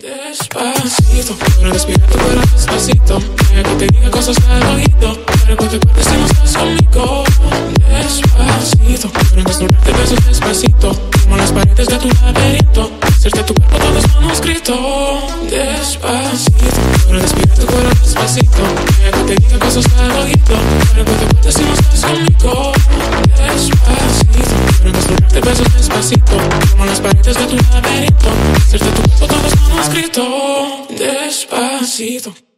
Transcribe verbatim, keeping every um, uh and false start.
Despacito, quiero respirar tu cuerpo despacito. Deja que te diga cosas al oído, para que te acuerdes si no estás conmigo. Despacito, quiero desnudarte besos despacito, como las paredes de tu laberinto, hacerte tu cuerpo todo es manuscrito. Despacito, quiero respirar tu cuerpo despacito. Deja que te diga cosas al oído, para que te acuerdes si no estás conmigo. Despacito, quiero desnudarte besos despacito, como las paredes de tu laberinto, hacerte tu cuerpo todo es manuscrito. Despacito.